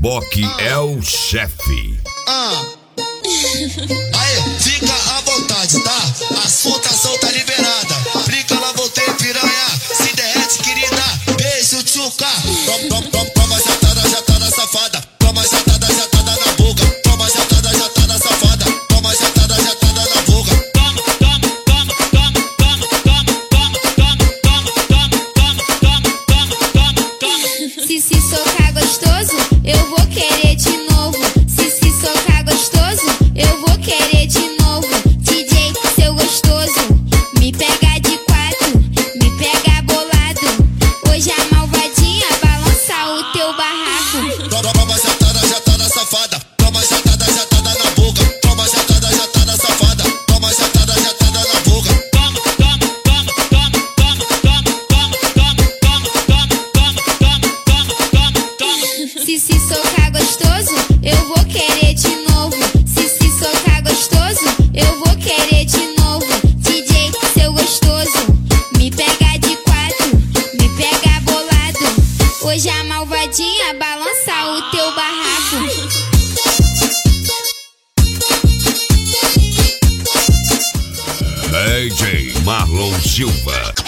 Boque é o chefe. Aê, fica à vontade, tá? A sua tação tá liberada. Brinca lá, voltei, piranha. Se derrete, querida. Beijo, tchuca. Toma, jatada, safada. Toma, jatada na boca. Toma, jatada, safada. Toma, jatada na boca. Se socar gostoso, eu vou querer de novo. Se socar gostoso, eu vou querer de novo. DJ, seu gostoso, me pega de quatro, me pega bolado. Hoje a malvadinha balança o teu barraco. Toma, jatada, safada. Toma, jatada na boca. Toma, jatada, safada. Toma, jatada na boca. Se socar gostoso, eu vou querer de novo. Se socar gostoso, eu vou querer de novo. DJ, seu gostoso, me pega de quatro, me pega bolado. Hoje a malvadinha balança o teu barraco. DJ Marlon Silva.